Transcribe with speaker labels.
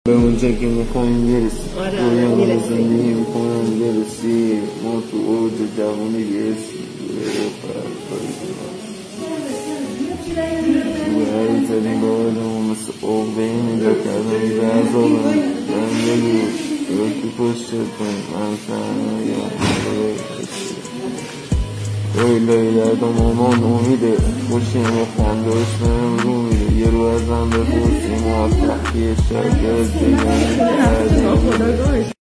Speaker 1: به اونجا که میخوایم برسی رویان زندگی میکنم برسی ما تو اوج جوانی برسی باید زدیم با آدم مثل اوقه نگاه کردم به عذابم من بگو تو پشت کنیم من سرمایه ویلای دردم مامان امیده خوشیم و خندهاش بهم رو میده یه رو ازم بپرسی موفقی شاگرد بگم